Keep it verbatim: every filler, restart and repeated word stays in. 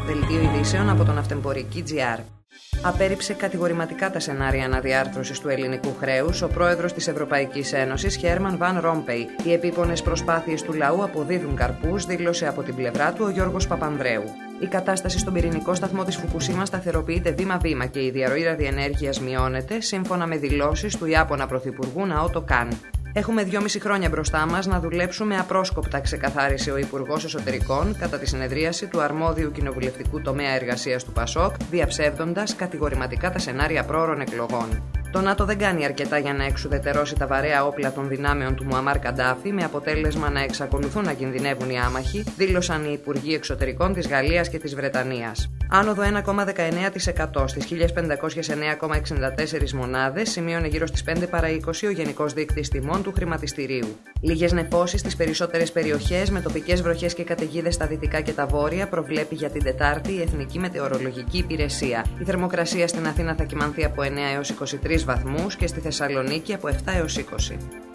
Δελτίο ειδήσεων από τον Ναυτεμπορική τζι αρ. Απέρριψε κατηγορηματικά τα σενάρια αναδιάρθρωσης του ελληνικού χρέους ο πρόεδρος της Ευρωπαϊκής Ένωσης, Χέρμαν Βαν Ρόμπεϊ. Οι επίπονες προσπάθειες του λαού αποδίδουν καρπούς, δήλωσε από την πλευρά του ο Γιώργος Παπανδρέου. Η κατάσταση στον πυρηνικό σταθμό της Φουκουσίμα σταθεροποιείται βήμα-βήμα και η διαρροή ραδιενέργειας μειώνεται, σύμφωνα με δηλώσεις του Ιάπωνα Πρωθυπουργού Ναότο Καν. Έχουμε δυόμιση χρόνια μπροστά μας να δουλέψουμε απρόσκοπτα, ξεκαθάρισε ο Υπουργός Εσωτερικών κατά τη συνεδρίαση του αρμόδιου κοινοβουλευτικού τομέα εργασίας του ΠΑΣΟΚ, διαψεύδοντας κατηγορηματικά τα σενάρια πρόωρων εκλογών. Το ΝΑΤΟ δεν κάνει αρκετά για να εξουδετερώσει τα βαρέα όπλα των δυνάμεων του Μουαμάρ Καντάφη, με αποτέλεσμα να εξακολουθούν να κινδυνεύουν οι άμαχοι, δήλωσαν οι Υπουργοί Εξωτερικών της Γαλλίας και της Βρετανίας. Άνοδο ένα κόμμα δεκαεννέα τοις εκατό στις χίλιες πεντακόσιες εννέα κόμμα εξήντα τέσσερα μονάδες, σημείωνε γύρω στις πέντε παρά είκοσι ο Γενικός Δείκτης Τιμών του χρηματιστηρίου. Λίγες νεφώσεις στις περισσότερες περιοχές, με τοπικές βροχές και καταιγίδες στα δυτικά και τα βόρεια, προβλέπει για την Τετάρτη η Εθνική Μετεωρολογική Υπηρεσία. Η θερμοκρασία στην Αθήνα θα κυμανθεί από εννέα έως είκοσι τρεις βαθμούς και στη Θεσσαλονίκη από επτά έως είκοσι.